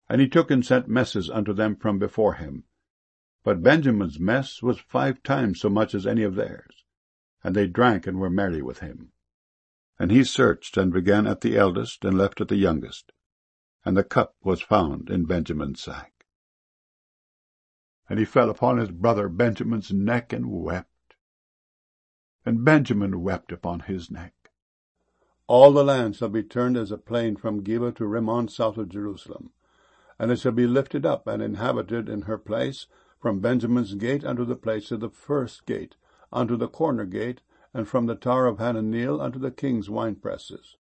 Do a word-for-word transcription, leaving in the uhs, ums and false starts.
And he took and sent messes unto them from before him. But Benjamin's mess was five times so much as any of theirs. And they drank and were merry with him. And he searched, and began at the eldest, and left at the youngest. And the cup was found in Benjamin's sack. And he fell upon his brother Benjamin's neck, and wept. And Benjamin wept upon his neck. All the land shall be turned as a plain from Geba to Rimmon south of Jerusalem. And it shall be lifted up and inhabited in her place, from Benjamin's gate unto the place of the first gate, unto the corner gate, and from the tower of Hananeel unto the king's winepresses.